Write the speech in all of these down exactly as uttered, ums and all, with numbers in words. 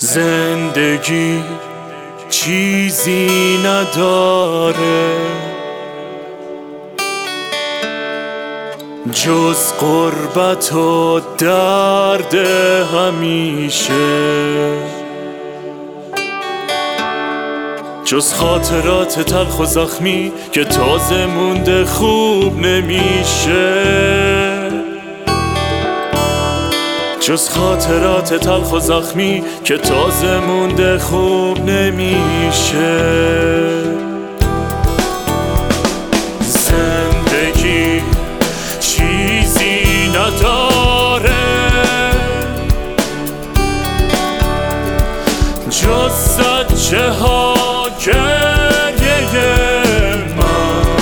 زندگی چیزی نداره جز غربت و درد همیشه، جز خاطرات تلخ و زخمی که تازه مونده خوب نمیشه، جز خاطرات تلخ و زخمی که تازه مونده خوب نمیشه. زندگی چیزی نداره جز زجه ها گریه من،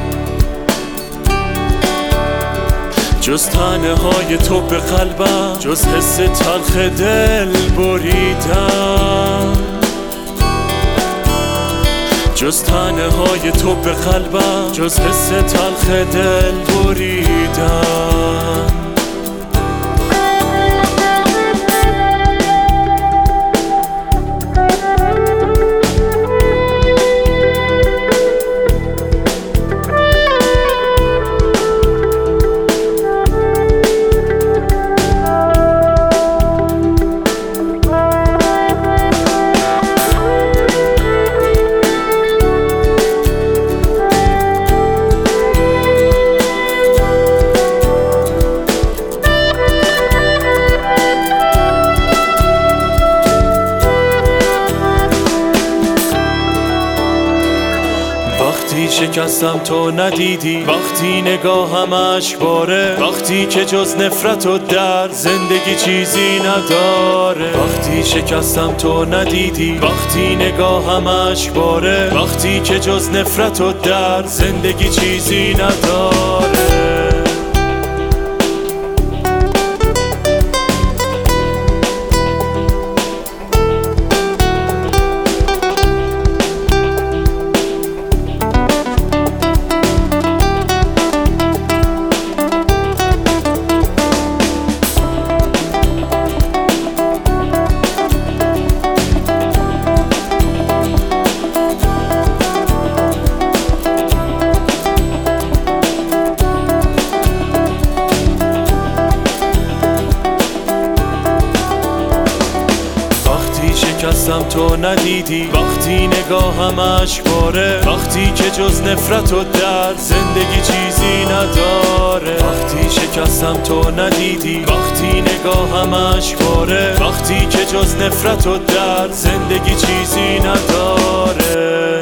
جز تنه های تو به قلبم، جز حس تلخ دل بریدن، جز تنه های تو به قلبم، جز حس تلخ دل بریدن. وقتی شکستم تو ندیدی، وقتی نگاهم اشکباره، وقتی که جز نفرت و درد زندگی چیزی نداره. وقتی شکستم تو ندیدی، وقتی نگاهم اشکباره، وقتی که جز نفرت و درد زندگی چیزی نداره. شکستم تو ندیدی، وقتی نگاهم اشکباره، وقتی که جز نفرت و درد زندگی چیزی نداره. وقتی شکستم تو ندیدی، وقتی نگاهم اشکباره، وقتی که جز نفرت و درد زندگی چیزی نداره.